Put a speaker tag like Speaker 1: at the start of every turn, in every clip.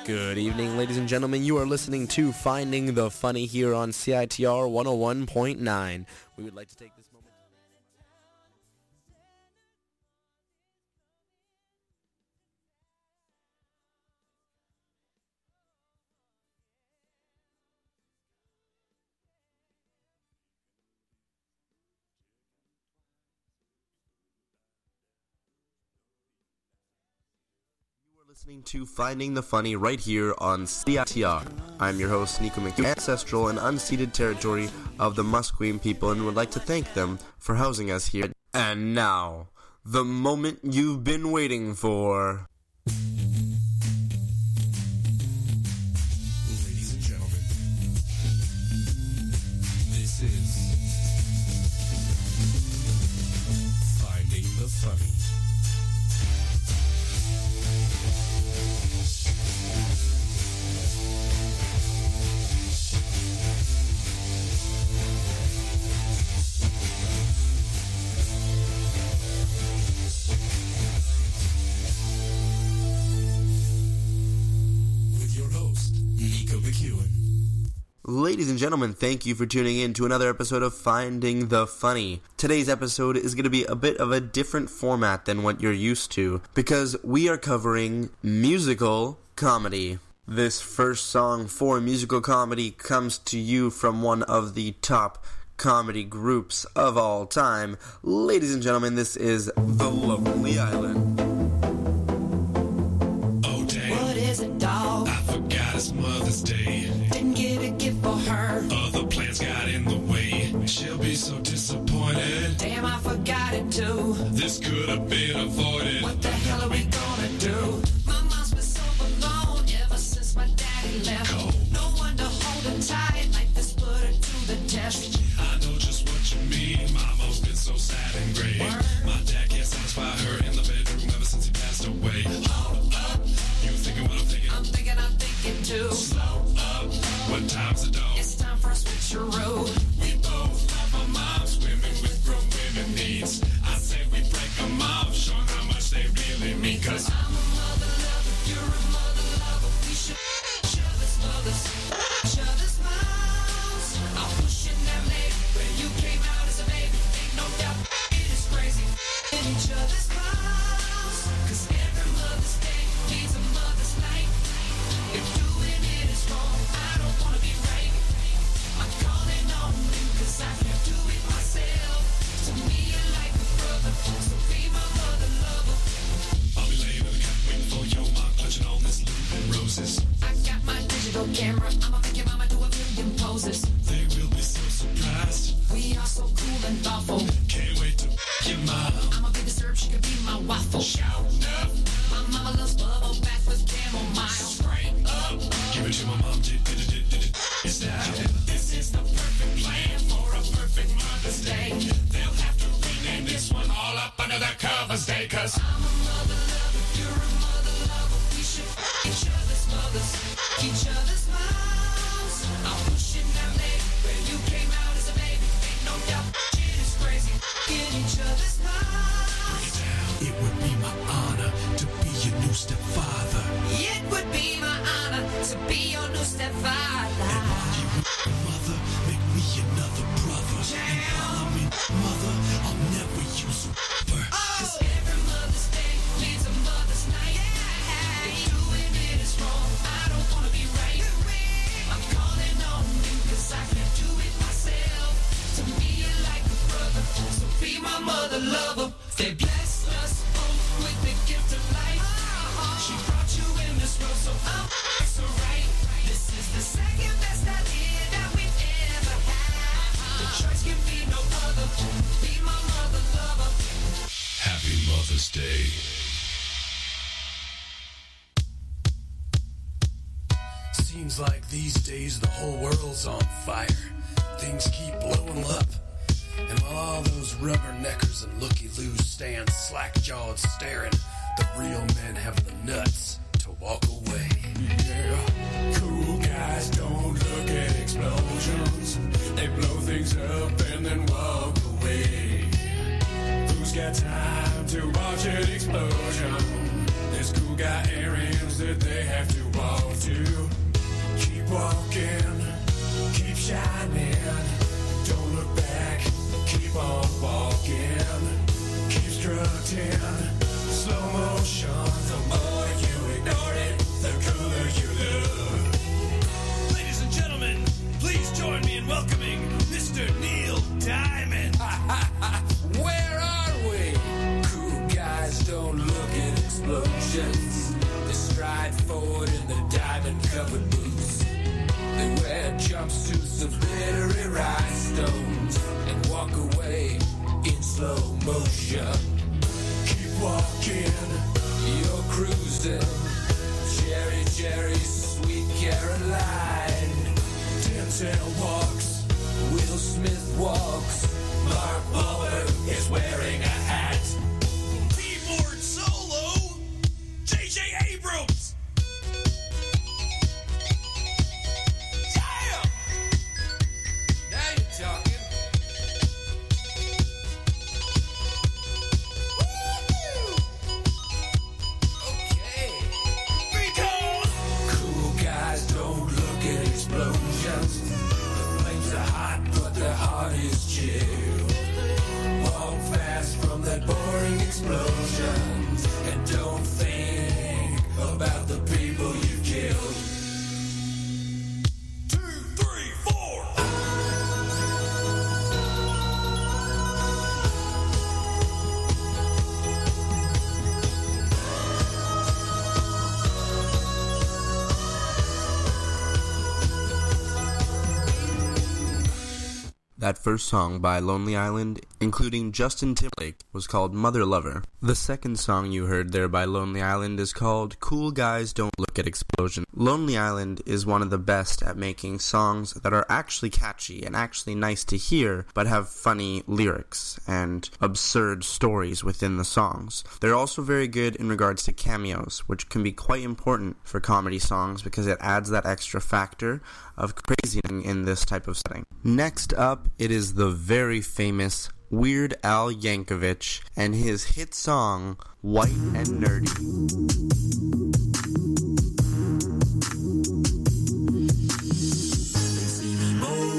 Speaker 1: Good evening, ladies and gentlemen. You are listening to Finding the Funny here on CITR 101.9. We would like to take this moment. Listening to Finding the Funny right here on CITR. I'm your host, Nico McHugh, ancestral and unceded territory of the Musqueam people, and would like to thank them for housing us here. And now, the moment you've been waiting for.
Speaker 2: Ladies and gentlemen, this is Finding the Funny.
Speaker 1: Ladies and gentlemen, thank you for tuning in to another episode of Finding the Funny. Today's episode is going to be a bit of a different format than what you're used to, because we are covering musical comedy. This first song for musical comedy comes to you from one of the top comedy groups of all time. Ladies and gentlemen, this is The Lonely Island.
Speaker 3: Oh dang, what is it, dog? I forgot it's Mother's Day. Didn't get a gift for her. Other plans got in the way. She'll be so disappointed. Damn, I forgot it too. This could have been avoided. What the hell are we gonna do? My mom's been so alone ever since my daddy left. Cold. No one to hold her tight. Like this put her to the test. I know just what you mean. Mama's been so sad and gray. My dad can't satisfy her in the bedroom ever since he passed away. Hold up. You thinking what I'm thinking? I'm thinking too. Slow up. What time's it, dog? It's time for a switcheroo. We both love our moms, women with grown women needs. I say we break them off, show them how much they really mean. Cause I'm a mother lover, you're a mother lover. We should each other's mothers, each other's moms. I'm pushing that lady when you came out as a baby. Ain't no doubt it is crazy. In each other's moms. Cause every Mother's Day needs a mother's night. If doing it is wrong, I don't wanna be right. I'm calling on you cause I can't do it myself. To me you're like a brother, so be my mother lover. I'll be laying in the cut waiting for your mom clutching on this loop roses. I got my digital camera, I'ma make your mama do a million poses. They will be so surprised. We are so cool and thoughtful. Can't wait to your mom. I'ma be the syrup, she could be my waffle. Shout up. My mama loves bubble bath with chamomile. Straight up. Give it to my mom. It's now. This is the perfect plan for a perfect Mother's Day. They'll have to rename this one all up under the covers day. Cause I'm a mother lover, you're a mother lover. We should each other's mothers, each other's moms. I'm pushing that lady when you came out as a baby. Ain't no doubt it is crazy. In each other's moms. It would be my honor to be your new stepfather. It would be my honor to be your new stepfather. And while you mother, make me another brother. And while I'm in mother, I'll never use a rubber. Cause every Mother's Day needs a mother's night. If doing it is wrong, I don't wanna be right. I'm calling on you cause I can't do it myself. To me you're like a brother, so be my mother lover. They blessed us both with the gift of life. She brought you in this world, so I'm so right. This is the second best idea that we've ever had. The choice can be no other. Be my mother lover. Happy Mother's Day. Seems like these days the whole world's on fire. Things keep blowing up. And while all those rubberneckers and looky-loos stand slack-jawed staring, the real men have the nuts to walk away. Yeah, cool guys don't look at explosions. They blow things up and then walk away. Who's got time to watch an explosion? there's cool guy errands that they have to walk to. Keep walking, keep shining, don't look back, keep on walking, keep strutting, slow motion. The more you ignore it, the cooler you look. Ladies and gentlemen, please join me in welcoming Mr. Neil Diamond.
Speaker 4: Where are we? Cool guys don't look at explosions. They stride forward in their diamond-covered boots. They wear jumpsuits of glittery rhinestones and walk away in slow motion. Keep walking, you're cruising. Cherry, cherry, sweet Caroline. Denzel walks, Will Smith walks. Mark Wahlberg is wearing a hat.
Speaker 3: Keyboard solo, J.J. Abrams.
Speaker 4: Yeah! Now you're talking. Woo-hoo! Okay.
Speaker 3: Because
Speaker 4: Cool guys don't look at explosions. The flames are hot, but their heart is chill. Walk fast from that boring explosions and don't think about the people you've killed.
Speaker 3: 2, 3, 4.
Speaker 1: That first song by Lonely Island, including Justin Timberlake, was called Mother Lover. The second song you heard there by Lonely Island is called Cool Guys Don't Look at Explosions. Lonely Island is one of the best at making songs that are actually catchy and actually nice to hear, but have funny lyrics and absurd stories within the songs. They're also very good in regards to cameos, which can be quite important for comedy songs because it adds that extra factor of craziness in this type of setting. Next up, it is the very famous Weird Al Yankovic and his hit song, White and Nerdy.
Speaker 5: They see me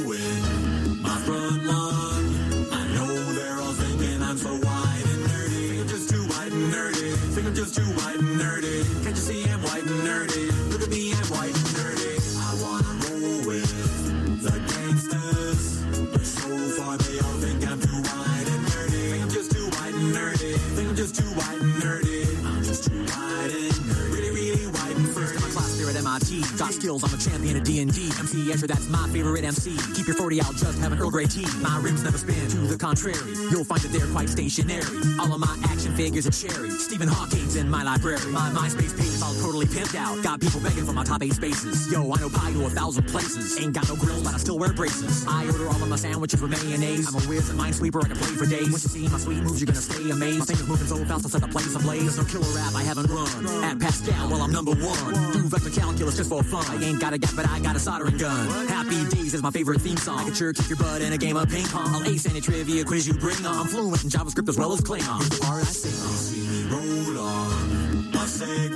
Speaker 5: mowing my front lawn. I know they're all thinking I'm so white and nerdy. Think I'm just too white and nerdy. Think I'm just too white and nerdy. Can't you see I'm white and nerdy? Look at me, I'm white and nerdy. I wanna roll with the gangsters, but so far they all think I'm too white and nerdy. Think I'm just too white and nerdy. Think I'm just too white and nerdy. I'm just too white and nerdy. Really, really white and
Speaker 6: First in my
Speaker 5: nerdy.
Speaker 6: class there at MIT. Got skills, I'm a champion of D&D. MC Escher, that's my favorite MC. Keep your 40 out, just have an Earl Grey tea. My rims never spin, to the contrary. You'll find that they're quite stationary. All of my action figures are cherry. Stephen Hawking's in my library. My MySpace page is all totally pimped out. Got people begging for my top 8 spaces. Yo, I know pie to 1,000 places. Ain't got no grills, but I still wear braces. I order all of my sandwiches with mayonnaise. I'm a whiz, a minesweeper, I can play for days. Once you see my sweet moves, you're gonna stay amazed. My fingers moving so fast, I'll set the place ablaze. There's no killer rap I haven't run. At Pascal, well, I'm number 1. Do vector calculus just for fun. I ain't got a gap, but I got a soldering gun. Happy Days is my favorite theme song. I can sure kick your butt in a game of ping pong. I'll ace any trivia quiz you bring on. I'm fluent in JavaScript as well as Klingon. Here's the part I sing on.
Speaker 5: See me roll on my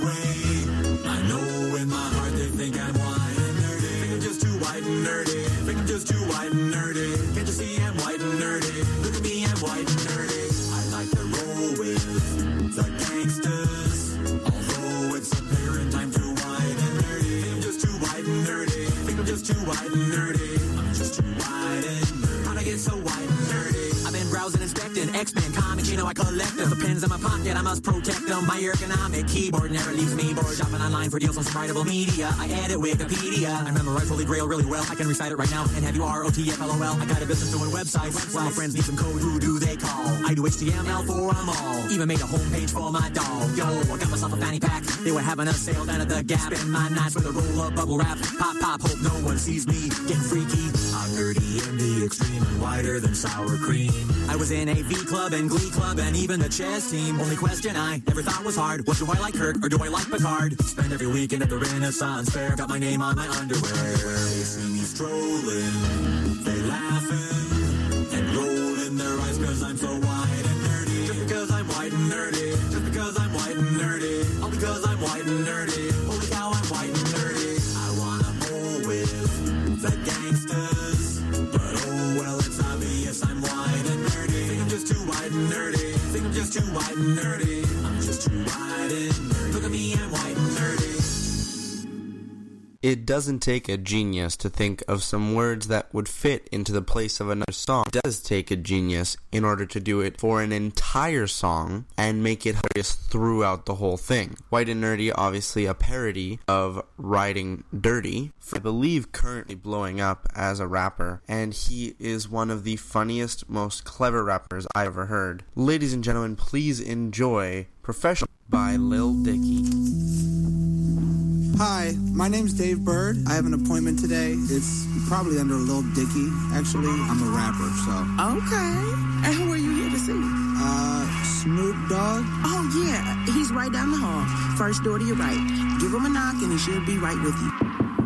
Speaker 5: Segway. I know in my heart they think I'm white and nerdy. Think I'm just too white and nerdy. Think I'm just too white and nerdy. Can't you see I'm white and nerdy? Look at me, I'm white and nerdy. I like to roll with the gangsters. Although it's apparent I'm too white and nerdy. Think I'm just too white and nerdy. Think I'm just too white and nerdy. I'm just too white and nerdy. How'd I get so white and nerdy?
Speaker 6: I've been browsing, inspecting X-Men comics, you know I collect them. The pens in my pocket, I must protect them. My ergonomic keyboard never leaves me bored. Shopping online for deals on some writable media. I edit Wikipedia. I memorize Holy Grail really well. I can recite it right now and have you ROTFLOL. I got a business doing websites. While my friends need some code, who do they call? I do HTML for them all. Even made a homepage for my dog. Yo, I got myself a fanny pack. They were having a sale down at the Gap. Spend my nights with a roll of bubble wrap. Pop, pop, hope no one sees me getting freaky.
Speaker 5: I'm nerdy in the extreme and whiter than sour cream.
Speaker 6: I was in a V Club and Glee Club and even the chess team. Only question I ever thought was hard was, do I like Kirk or do I like Picard?
Speaker 5: Spend every weekend at the Renaissance Fair. Got my name on my underwear. They see me strolling, they laughing and rolling their eyes cause I'm so white and nerdy. Just because I'm white and nerdy. Just because I'm white and nerdy. All because and nerdy. I'm just too white and nerdy. Look at me, I'm white and nerdy.
Speaker 1: It doesn't take a genius to think of some words that would fit into the place of another song. It does take a genius in order to do it for an entire song and make it hilarious throughout the whole thing. White and Nerdy, obviously a parody of Riding Dirty, I believe currently blowing up as a rapper, and he is one of the funniest, most clever rappers I've ever heard. Ladies and gentlemen, please enjoy Professional by Lil Dicky.
Speaker 7: Hi, my name's Dave Bird. I have an appointment today. It's probably under Lil Dicky. Actually, I'm a rapper, so.
Speaker 8: Okay. And who are you here to see?
Speaker 7: Snoop Dogg.
Speaker 8: Oh, yeah. He's right down the hall. First door to your right. Give him a knock and he should be right with you.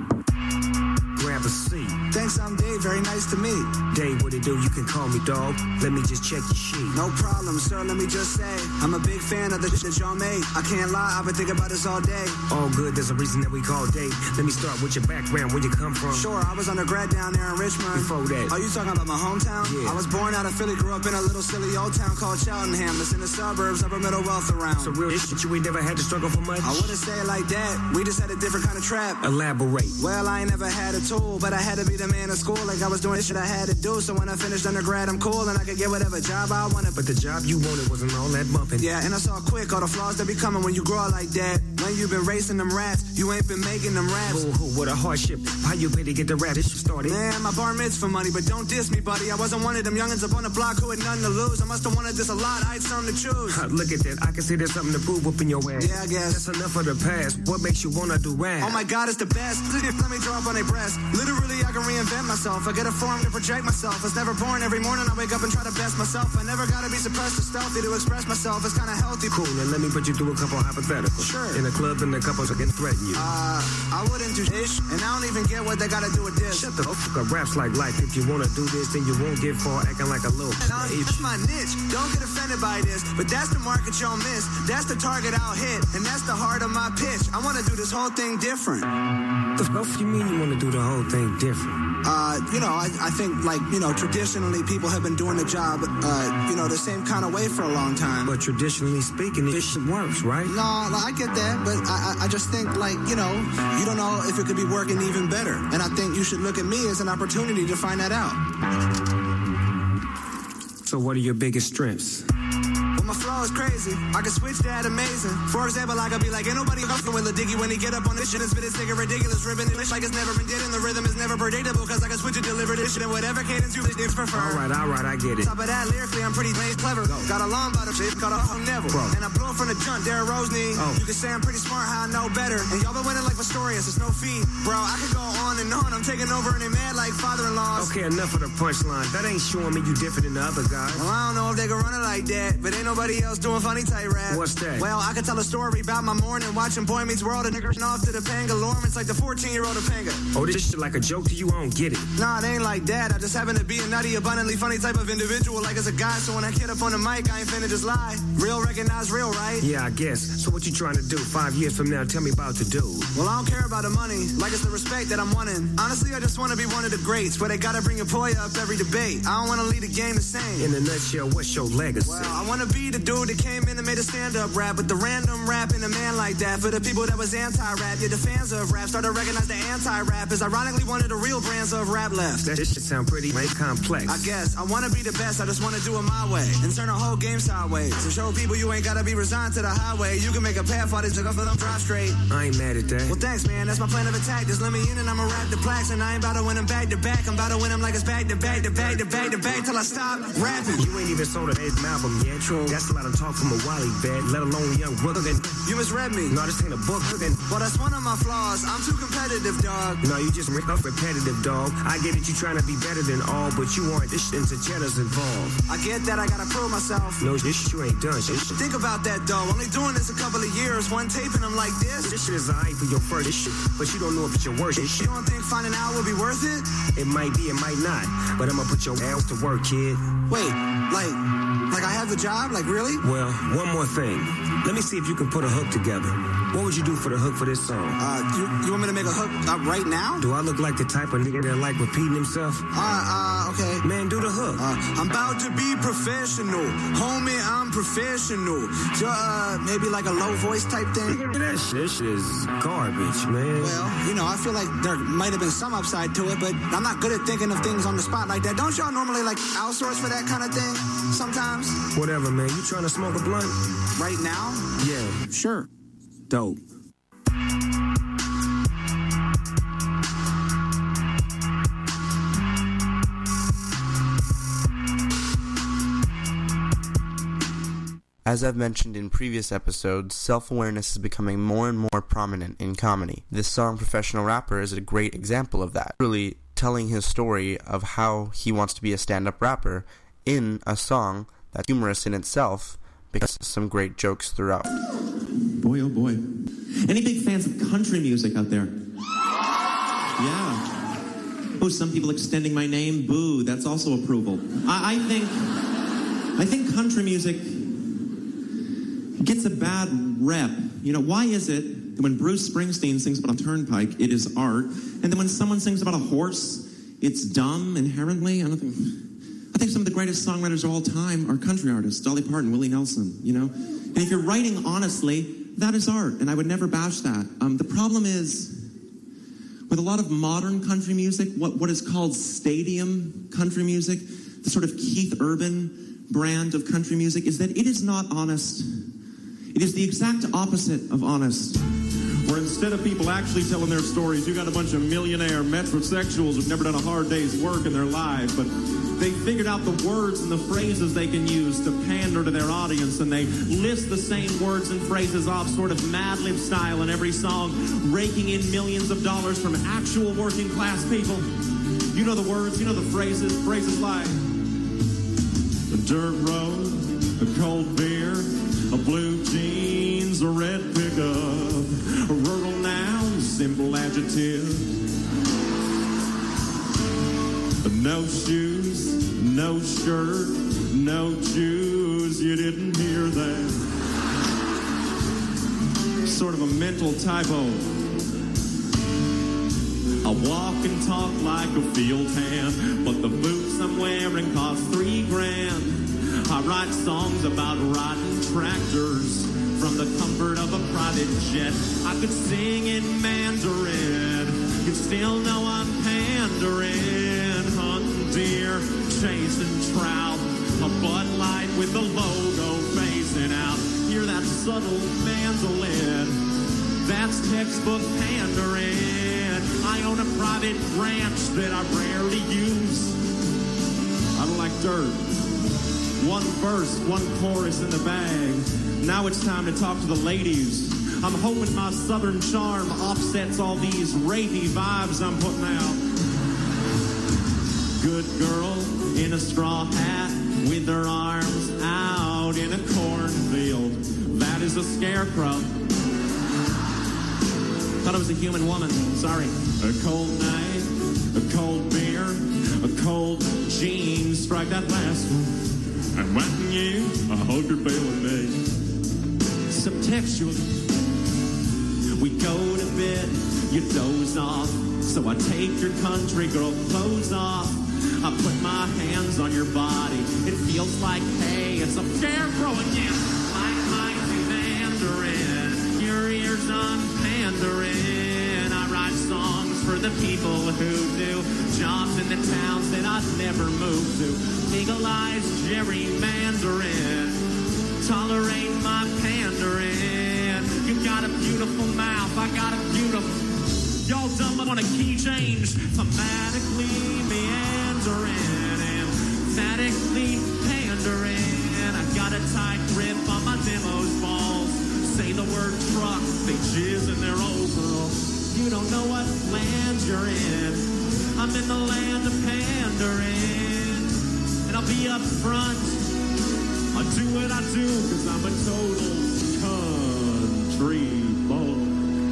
Speaker 9: Grab a seat.
Speaker 7: Thanks, I'm Dave. Very nice to meet.
Speaker 9: Dave, what it do? You can call me dog. Let me just check your sheet.
Speaker 7: No problem, sir. Let me just say, I'm a big fan of the shit that y'all made. I can't lie, I've been thinking about this all day.
Speaker 9: All good, there's a reason that we call Dave. Let me start with your background, where you come from.
Speaker 7: Sure, I was undergrad down there in Richmond.
Speaker 9: Before that.
Speaker 7: Are you talking about my hometown?
Speaker 9: Yeah.
Speaker 7: I was born out of Philly, grew up in a little silly old town called Cheltenham. It's in the suburbs, upper middle wealth around.
Speaker 9: So real shit, you ain't never had to struggle for much?
Speaker 7: I wouldn't say it like that. We just had a different kind of trap.
Speaker 9: Elaborate.
Speaker 7: Well, I ain't never had a tool, but I had to be the man of school. Like I was doing shit I had to do. So when I finished undergrad, I'm cool and I could get whatever job I wanted.
Speaker 9: But the job you wanted wasn't all that bumping.
Speaker 7: Yeah, and I saw quick all the flaws that be coming when you grow up like that. When you been racing them raps, you ain't been making them raps.
Speaker 9: Boo-hoo, what a hardship. How you pay to get the rap? This shit started.
Speaker 7: Man, my bar mitzvah money, but don't diss me, buddy. I wasn't one of them youngins up on the block who had nothing to lose. I must have wanted this a lot. I had something to choose.
Speaker 9: Look at that. I can see there's something to prove up in your ass.
Speaker 7: Yeah, I guess.
Speaker 9: That's enough of the past. What makes you wanna do rap?
Speaker 7: Oh my God, it's the best. Let me draw up on a breast. Literally, I can reinvent myself. I get a form to project myself. I was never born. Every morning I wake up and try to best myself. I never gotta be suppressed or stealthy to express myself. It's kinda healthy.
Speaker 9: Cool, now let me put you through a couple hypotheticals.
Speaker 7: Sure.
Speaker 9: In a club and the couples are gonna threaten you.
Speaker 7: I wouldn't do ish, and I don't even get what they gotta do with this.
Speaker 9: Shut the fuck up. Rap's like life. If you wanna do this, then you won't get far acting like a little.
Speaker 7: That's my niche. Don't get offended by this, but that's the market y'all miss. That's the target I'll hit, and that's the heart of my pitch. I wanna do this whole thing different.
Speaker 9: The fuck you mean you wanna do the whole thing different?
Speaker 7: I think, like, traditionally people have been doing the job, the same kind of way for a long time.
Speaker 9: But traditionally speaking, this shit works, right?
Speaker 7: No, I get that, but I just think, like, you don't know if it could be working even better. And I think you should look at me as an opportunity to find that out.
Speaker 9: So what are your biggest strengths?
Speaker 7: My flow is crazy. I can switch that amazing. For example, I could be like, ain't nobody fucking with Lil Dicky when he get up on this shit and spit his nigga ridiculous ribbon. It's like it's never been did and the rhythm is never predictable because I can switch and deliver this shit in whatever cadence you prefer.
Speaker 9: All right, I get it.
Speaker 7: Top of that, lyrically, I'm pretty clever. Got a long bottom shit called a Neville.
Speaker 9: Bro.
Speaker 7: And I blew it from the jump, Derrick Rose knee.
Speaker 9: Oh.
Speaker 7: You can say I'm pretty smart, how I know better. And y'all been winning like Pistorius, it's no fee. Bro, I could go on and on. I'm taking over and they mad like father-in-laws.
Speaker 9: Okay, enough of the punchline. That ain't showing me you different than the other guys.
Speaker 7: Well, I don't know if they can run it like that, but ain't nobody else doing funny tight rap.
Speaker 9: What's that?
Speaker 7: Well, I could tell a story about my morning watching Boy Meets World and niggas off to the Pangalorm. It's like the 14-year-old of Panga.
Speaker 9: Oh, this shit like a joke to you? I don't get it.
Speaker 7: Nah, it ain't like that. I just happen to be a nutty, abundantly funny type of individual. Like as a guy, so when I get up on the mic, I ain't finna just lie. Real recognize real, right?
Speaker 9: Yeah, I guess. So what you trying to do? 5 years from now, tell me about to do.
Speaker 7: Well, I don't care about the money, like it's the respect that I'm wanting. Honestly, I just want to be one of the greats, where they gotta bring your boy up every debate. I don't want to lead the game the same.
Speaker 9: In a nutshell, what's your legacy?
Speaker 7: Well, I want to be the dude that came in and made a stand-up rap with the random rap and a man like that. For the people that was anti-rap, yeah, the fans of rap started to recognize the anti-rap is ironically one of the real brands of rap left.
Speaker 9: That shit sound pretty complex.
Speaker 7: I guess. I want to be the best, I just want to do it my way and turn the whole game sideways. To show people you ain't gotta be resigned to the highway. You can make a path while they took off for them drive straight.
Speaker 9: I ain't mad at that.
Speaker 7: Well, thanks, man. That's my plan of attack. Just let me in and I'ma rap the plaques. And I ain't about to win them back to back. I'm about to win them like it's back to back to back to back to back till I stop rapping.
Speaker 9: You ain't even sold an album yet. True. That's a lot of talk from a Wally vet, let alone young brother.
Speaker 7: You misread me.
Speaker 9: No, this ain't a book.
Speaker 7: Well, that's one of my flaws. I'm too competitive, dog.
Speaker 9: No, you just repetitive, dog. I get it, you trying to be better than all, but you aren't. This shit's a cheddars involved.
Speaker 7: I get that, I gotta prove myself.
Speaker 9: No, this shit you ain't done. Shit.
Speaker 7: Think about that, though. Only doing this a couple of years. One taping them like this.
Speaker 9: This shit is alright for your first shit, but you don't know if it's your worst shit.
Speaker 7: You don't think finding out would be worth it?
Speaker 9: It might be, it might not. But I'm gonna put your ass to work, kid.
Speaker 7: Wait, like I have the job? Like, really?
Speaker 9: Well, one more thing. Let me see if you can put a hook together. What would you do for the hook for this song?
Speaker 7: You want me to make a hook right now?
Speaker 9: Do I look like the type of nigga that like repeating himself?
Speaker 7: okay.
Speaker 9: Man, do the hook.
Speaker 7: I'm about to be professional. Homie, I'm professional. So, maybe like a low voice type thing?
Speaker 9: That shit is garbage, man.
Speaker 7: Well, you know, I feel like there might have been some upside to it, but I'm not good at thinking of things on the spot like that. Don't y'all normally, like, outsource for that kind of thing sometimes?
Speaker 9: Whatever, man. You trying to smoke a blunt?
Speaker 7: Right now?
Speaker 9: Yeah.
Speaker 7: Sure.
Speaker 9: Dope.
Speaker 1: As I've mentioned in previous episodes, self-awareness is becoming more and more prominent in comedy. This song, Professional Rapper, is a great example of that. Really telling his story of how he wants to be a stand-up rapper in a song that's humorous in itself, because some great jokes throughout.
Speaker 10: Boy, oh boy. Any big fans of country music out there? Yeah. Oh, some people extending my name. Boo, that's also approval. I think country music gets a bad rep. You know, why is it that when Bruce Springsteen sings about a turnpike, it is art, and then when someone sings about a horse, it's dumb inherently? I think some of the greatest songwriters of all time are country artists. Dolly Parton, Willie Nelson, you know? And if you're writing honestly, that is art, and I would never bash that. The problem is, with a lot of modern country music, what is called stadium country music, the sort of Keith Urban brand of country music, is that it is not honest. It is the exact opposite of honest. Where instead of people actually telling their stories, you got a bunch of millionaire metrosexuals who've never done a hard day's work in their life, but they figured out the words and the phrases they can use to pander to their audience, and they list the same words and phrases off sort of Mad Lib style in every song, raking in millions of dollars from actual working class people. You know the words, you know the phrases like a dirt road, a cold beer, a blue jeans, a red pickup, a rural noun, simple adjective. No shoes, no shirt, no Jews, you didn't hear that. Sort of a mental typo. I walk and talk like a field hand, but the boots I'm wearing cost $3,000. I write songs about riding tractors from the comfort of a private jet. I could sing in Mandarin, you'd still know I'm pandering. Hunting deer, chasing trout, a Bud Light with the logo facing out. Hear that subtle mandolin, that's textbook pandering. I own a private ranch that I rarely use. I don't like dirt. One verse, one chorus in the bag. Now it's time to talk to the ladies. I'm hoping my southern charm offsets all these rapey vibes I'm putting out. Good girl in a straw hat with her arms out in a cornfield. That is a scarecrow. Thought it was a human woman. Sorry. A cold night, a cold beer, a cold jeans. Strike that last one. I'm wanting you, I hope you're feeling me. Subtextual. We go to bed, you doze off. So I take your country girl clothes off. I put my hands on your body. It feels like, hey, it's a scarecrow again. Like my Mandarin, your ears I'm pandering. I write songs for the people who do jobs in the towns that I'd never move to. Legalize gerrymandering, tolerate my pandering. You got a beautiful mouth, I got a beautiful. Y'all dumb on a key change, thematically meandering, emphatically pandering. I got a tight grip on my demo's balls. Say the word truck, they jizz in their overalls. You don't know what land you're in. I'm in the land of pandering. And I'll be up front. I do what I do because I'm a total country boy.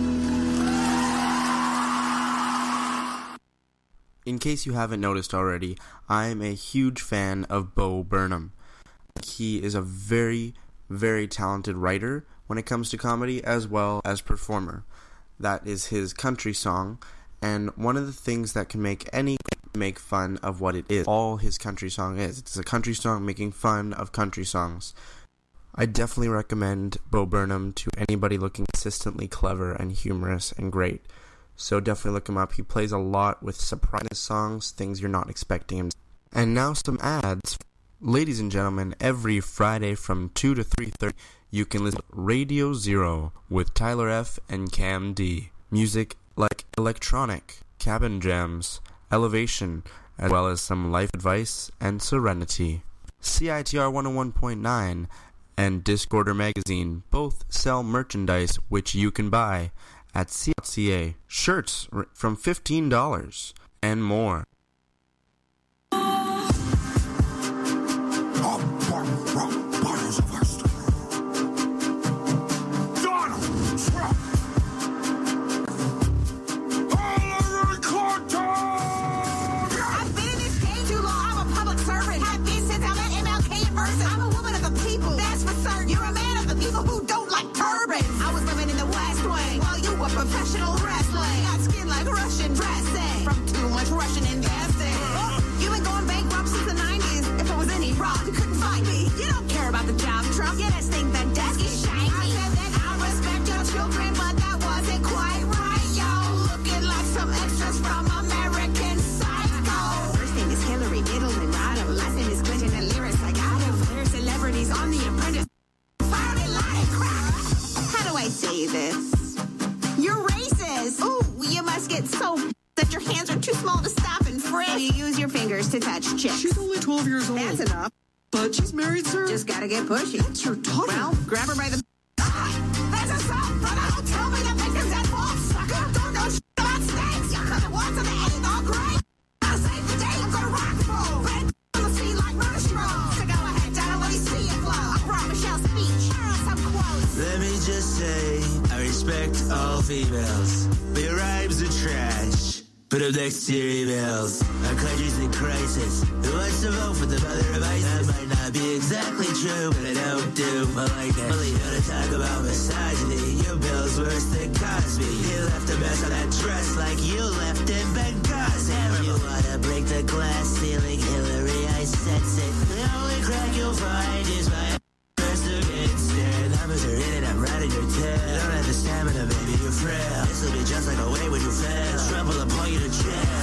Speaker 1: In case you haven't noticed already, I'm a huge fan of Bo Burnham. He is a very, very talented writer when it comes to comedy as well as performer. That is his country song, and one of the things that can make any make fun of what it is. All his country song is. It's a country song making fun of country songs. I definitely recommend Bo Burnham to anybody looking consistently clever and humorous and great. So definitely look him up. He plays a lot with surprise songs, things you're not expecting him to. And now some ads. Ladies and gentlemen, every Friday from 2 to 3:30, you can listen to Radio Zero with Tyler F. and Cam D. Music like electronic, cabin jams, elevation, as well as some life advice and serenity. CITR 101.9 and Discorder Magazine both sell merchandise which you can buy at CCA. Shirts from $15 and more.
Speaker 8: Professional wrestling. Got skin like Russian dressing. From too much Russian investing. You been going bankrupt since the 90s. If it was any rock, you couldn't find me. You don't care about the job, Trump. Yeah, that stink, that desk is shiny. I said that I respect your children, but that wasn't quite right, yo. Looking like some extras from American Psycho. First name is Hillary, middle name Rado. Last name is Clinton, and lyrics I got him. There's celebrities on The Apprentice. Fire it like crack. How do I say this? You're racist. Ooh, you must get so that your hands are too small to stop and frisk. You use your fingers to touch chicks.
Speaker 11: She's only 12 years old.
Speaker 8: That's enough.
Speaker 11: But she's married, sir.
Speaker 8: Just gotta get pushy.
Speaker 11: That's your daughter.
Speaker 8: Well, grab her by the... That's assault, brother. Don't tell me the victim's at fault, sucker. Don't know shit about snakes. You could've walked to the ain't all great. Gotta save the day. I'm gonna rock and roll. Red on the sea like mushrooms. So go ahead, Donna, let me see it flow. I brought Michelle's speech. Some quotes.
Speaker 12: Let me just say, I respect all females. But your rhymes are trash. Put up next to your emails. Our country's in crisis. Who wants to vote for the mother of ISIS? That might not be exactly true, but I don't do. I like that. Only know to talk about misogyny. Your bill's worse than Cosby. You left a mess on that dress like you left in Benghazi. You wanna break the glass ceiling, Hillary, I sense it. The only crack you'll find is my first against it. Numbers are in it, I'm riding your tail. You don't have the stamina, baby, you're frail. This'll be just like a way when you fail. Trump will appoint you to jail.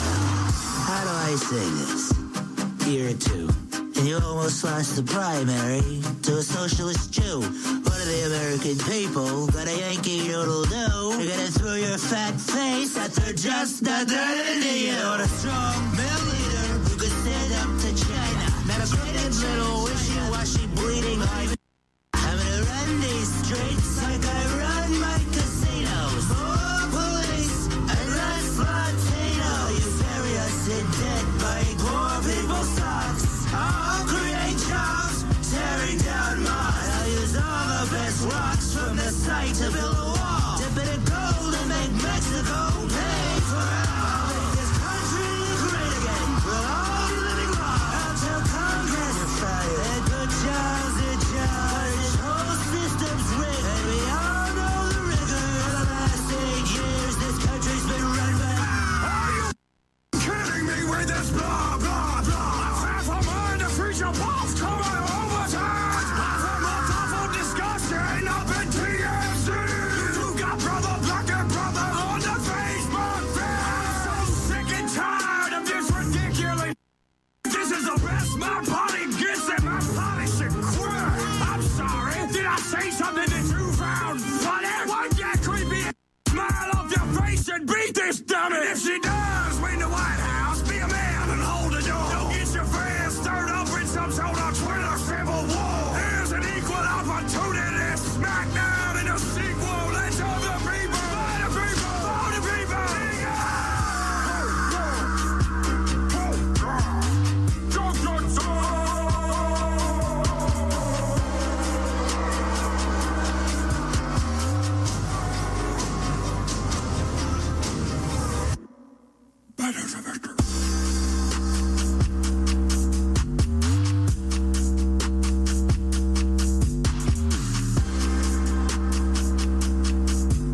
Speaker 12: How do I say this? Year 2. And you almost lost the primary to a socialist Jew. One of the American people got a Yankee yodel do. You're gonna throw your fat face that they're just not into you. Want a strong male leader who could stand up to China. Not a crooked little wishy-washy bleeding eye. I'm gonna run these streets like I run my casinos. More police and less Latino. You bury us in debt by poor people's socks. I'll create jobs, tearing down mosques. I'll use all the best rocks from the site to build a wall. Dip it in gold and make Mexico pay for it. I'll make this country great again. We'll all be living long. I'll tell Congress you're fired. And good jobs are jobs. This whole system's rigged. And we all know the rigor. For the last 8 years, this country's been run by...
Speaker 4: Are you kidding me with this blah, blah, blah? Half a mind to freeze your balls coming over time. Half a month awful disgusting up in TMZ. You got brother black and brother on the Facebook feed. I'm so sick and tired of this ridiculous. This is the best my body gets and my body should quit. I'm sorry. Did I say something that you found funny? Wipe that creepy smile off your face and beat this dummy. And if she does win the White House, be a man and hold the door. Don't get your fans stirred up in some sort of Twitter civil war. Here's an equal opportunity smackdown in a sequel. Let's have the people, by the people, for the people.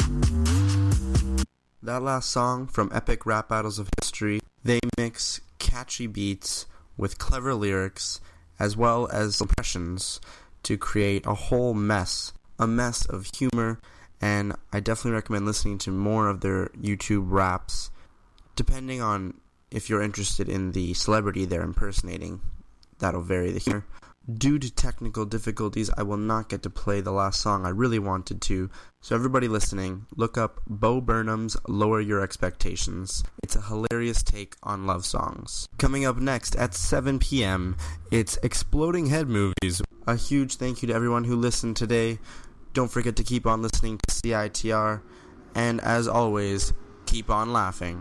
Speaker 1: That last song from Epic Rap Battles of History, they mix catchy beats with clever lyrics as well as impressions to create a whole mess of humor, and I definitely recommend listening to more of their YouTube raps, depending on if you're interested in the celebrity they're impersonating. That'll vary the humor. Due to technical difficulties, I will not get to play the last song I really wanted to, so everybody listening, look up Bo Burnham's Lower Your Expectations. It's a hilarious take on love songs. Coming up next at 7 p.m., it's Exploding Head Movies. A huge thank you to everyone who listened today. Don't forget to keep on listening to CITR, and as always, keep on laughing.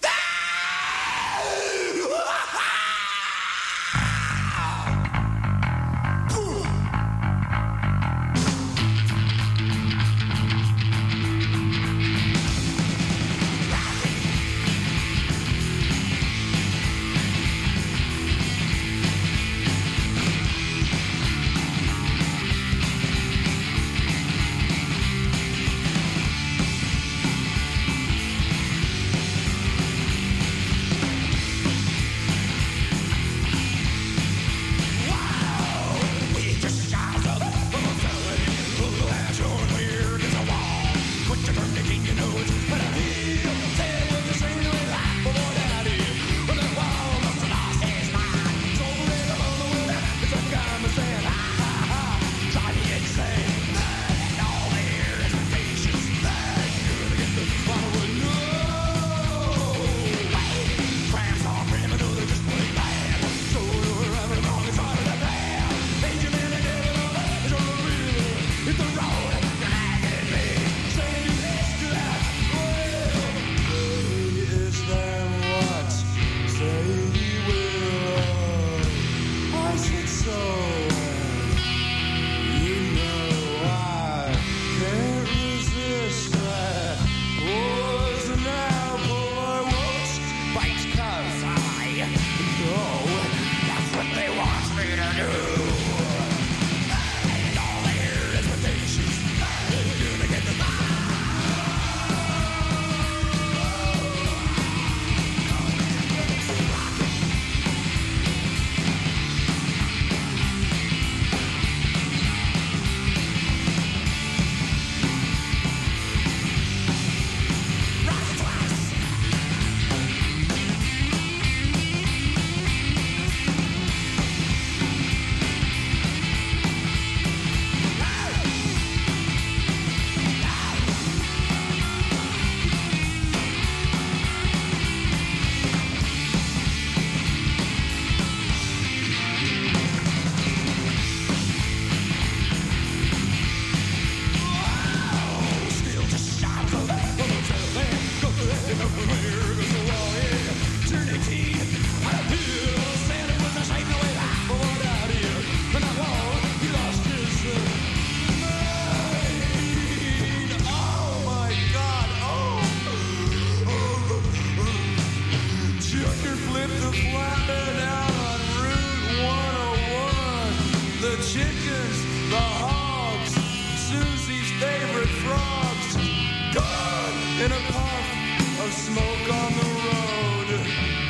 Speaker 4: In a puff of smoke on the road.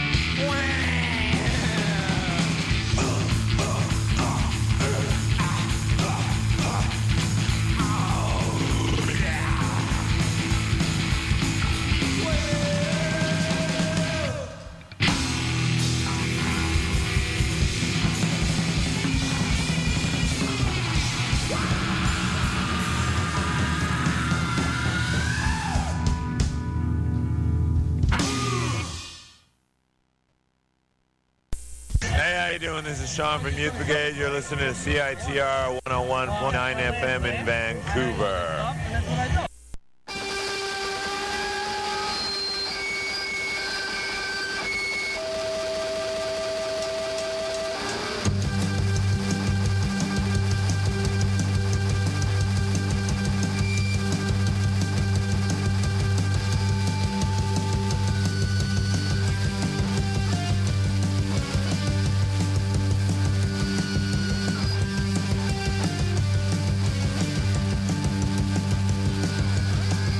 Speaker 13: Doing? This is Sean from Youth Brigade. You're listening to CITR 101.9 FM in Vancouver.